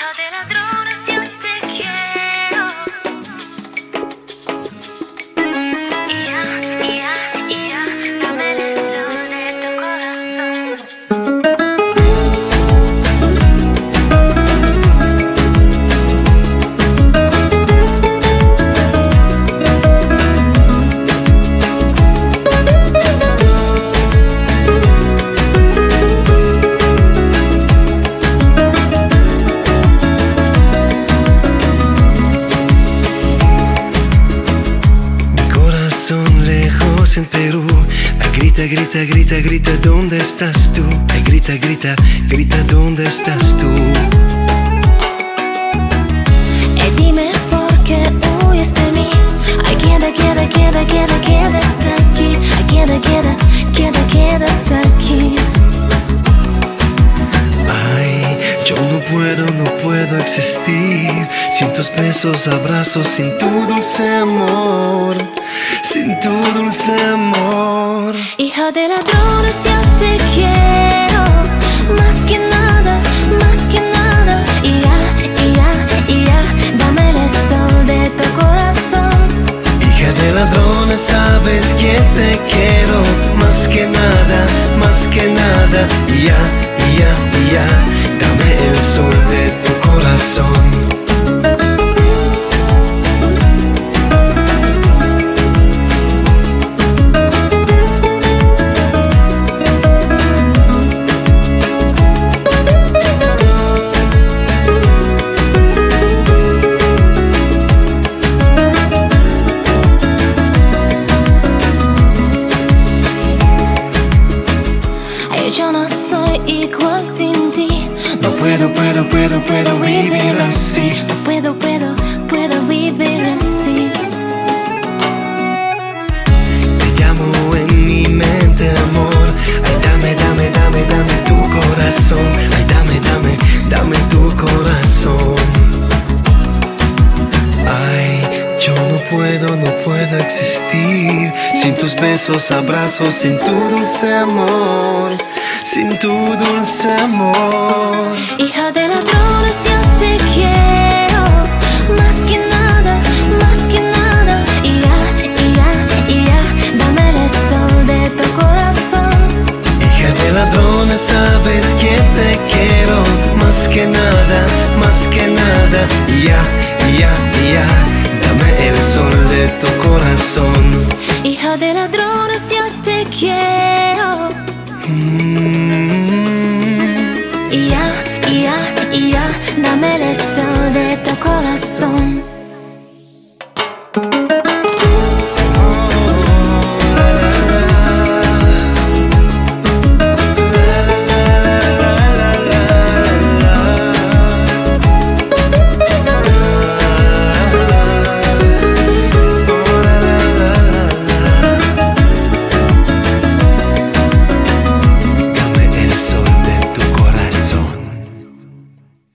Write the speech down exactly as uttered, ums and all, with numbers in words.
Hija de ladrones, yo te quiero. Ia, ia, ia, dame el sol de tu corazón. En Perú, ay, grita, grita, grita, grita, ¿dónde estás tú? Ay, grita, grita, grita, ¿dónde estás tú? Eh, dime por qué huyes de mí. Ay, queda, queda, queda, queda, quédate aquí. Ay, queda, queda, queda, quédate aquí. Ay, yo no puedo, no puedo existir sin tus besos, abrazos, sin tu dulce amor, sin tu dulce amor. Hija de ladrones, yo te quiero. Más que nada, más que nada. Ia, ia, ia, dame el sol de tu corazón. Hija de ladrones, sabes que te quiero. Más que nada, más que nada. Ya, ya, ya, dame el sol de tu corazón. Yo no soy igual sin ti. No puedo, puedo, puedo, puedo vivir así. No puedo, puedo, puedo vivir así. Te llamo en mi mente, amor. Ay, dame, dame, dame, dame tu corazón. Ay, dame, dame, dame tu corazón. Ay, yo no puedo, no puedo existir sin tus besos, abrazos, sin tu dulce amor, sin tu dulce amor. Hija de ladrones, yo te quiero. Más que nada, más que nada. Ia, ia, ia, dame el sol de tu corazón. Hija de ladrones, sabes que te quiero. Más que nada, más que nada. Ya, ya, ya, dame el sol de tu corazón. Hija de ladrones, yo te quiero. Mm-hmm.